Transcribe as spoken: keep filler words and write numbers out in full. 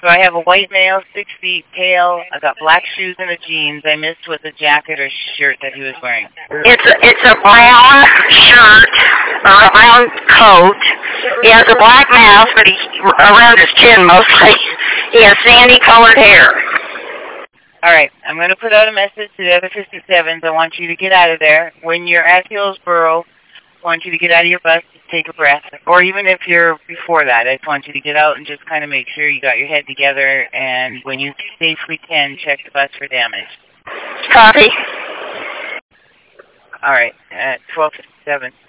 So I have a white male, six feet, pale. I got black shoes and a jeans. I missed with a jacket or shirt that he was wearing. It's a, it's a brown shirt or a brown coat. He has a black mask, but he's around his chin mostly. He has sandy colored hair. All right, I'm going to put out a message to the other fifty-sevens. I want you to get out of there. When you're at Hillsboro, I want you to get out of your bus, take a breath. Or even if you're before that, I just want you to get out and just kind of make sure you got your head together. And when you safely can, check the bus for damage. Copy. All right, at twelve fifty-seven.